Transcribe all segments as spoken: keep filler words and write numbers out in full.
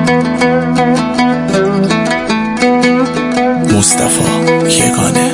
مصطفی یگانه.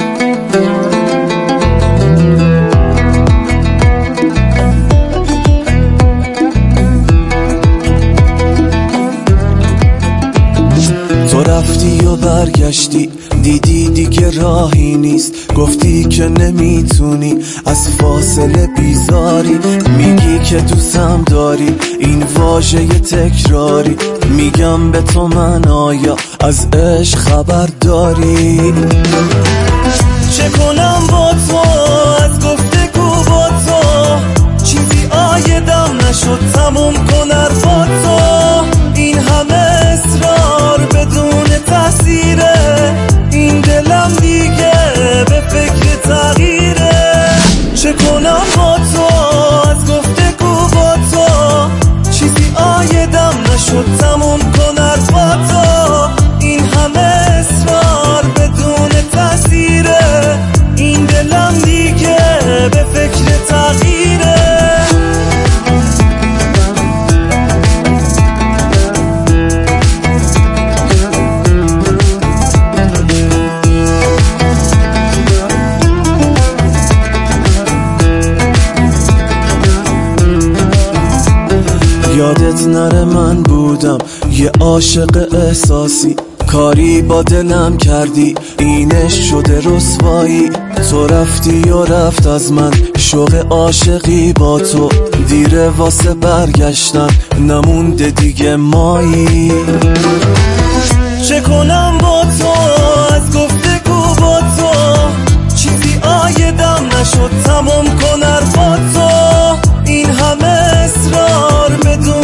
تو رفتی و برگشتی، دیدی دیگه راهی نیست، گفتی که نمیتونی از فاصله بیزاری، میگی که دوستم داری، این واژه تکراری، میگم به تو من آیا از عشق خبر داری؟ چه کنم با تو از گفتگو با تو، چیزی آیدم نشد تموم کن با تو، این همه اصرار بدون تاثیره، این دلم دیگه به فکر تغییره. چه کنم با تو از گفتگو با تو، چیزی آیدم نشد تموم کن با تو، این همه اصرار بدون تاثیره، این دلم دیگه به فکر تغییره. یادت نره من بودم یه عاشق احساسی، کاری با دلم کردی اینش شده رسوایی، تو رفتی و رفت از من شوق عاشقی با تو، دیره واسه برگشتن نمونده دیگه مایی. چه کنم با تو از گفتگو با تو، چیزی آیدم نشد تمام کن با تو، این همه اصرار بدون